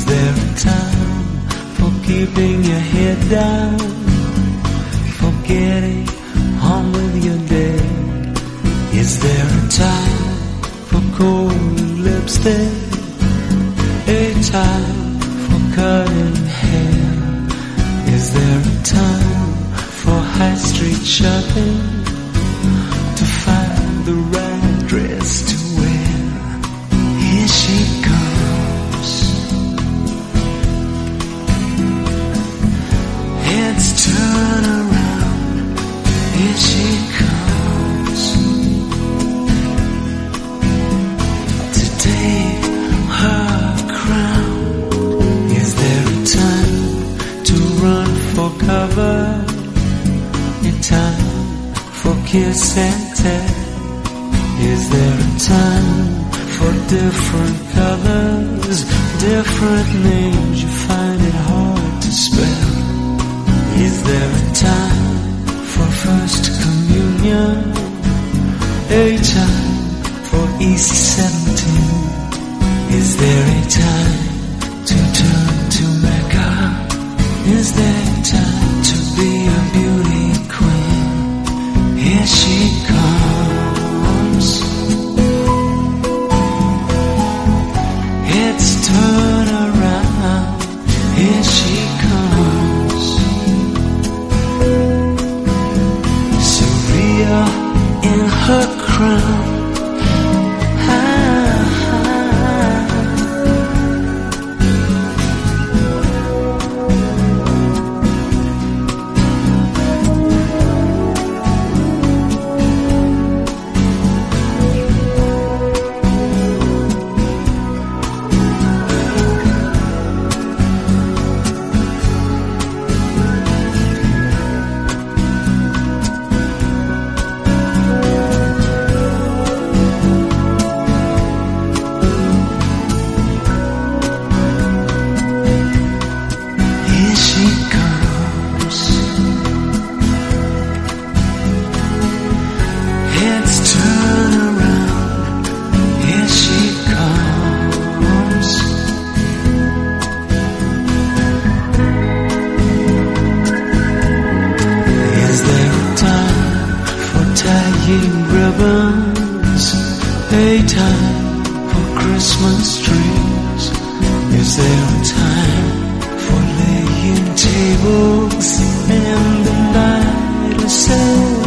Is there a time for keeping your head down, for getting on with your day? Is there a time for cold lipstick, a time for cutting hair? Is there a time for high street shopping, to find the right dress to wear? Here she comes, heads turn around. Here she comes to take her crown. Is there a time to run for cover, a time for kiss and tell? Is there a time for different colors, different names you find it hard to spell? Is there a time for first communion, a time for East 17? Is there a time to turn to Mecca? Is there time to be a beauty queen? Here she comes, heads turn around. Here she comes, Syria in her crown. Ribbons, a time for Christmas trees. Is there a time for laying tables in the night or so?